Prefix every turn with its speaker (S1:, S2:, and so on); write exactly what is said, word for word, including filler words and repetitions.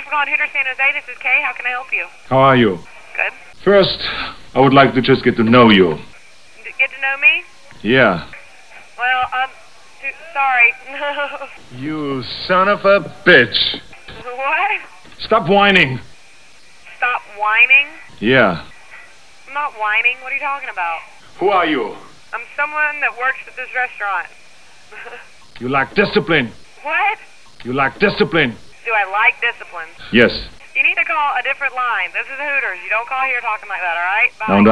S1: for calling Hooters San Jose. This is Kay. How can I help you?
S2: How are you?
S1: Good.
S2: First, I would like to just get to know you.
S1: D- get to know me?
S2: Yeah.
S1: Well, um, t- sorry.
S2: You son of a bitch.
S1: What?
S2: Stop whining.
S1: Stop whining?
S2: Yeah.
S1: I'm not whining. What are you talking about?
S2: Who are you?
S1: I'm someone that works at this restaurant.
S2: You lack discipline.
S1: What?
S2: You lack discipline.
S1: Do I like discipline?
S2: Yes.
S1: You need to call a different line. This is Hooters. You don't call here talking like that, all right? Bye.
S2: Don't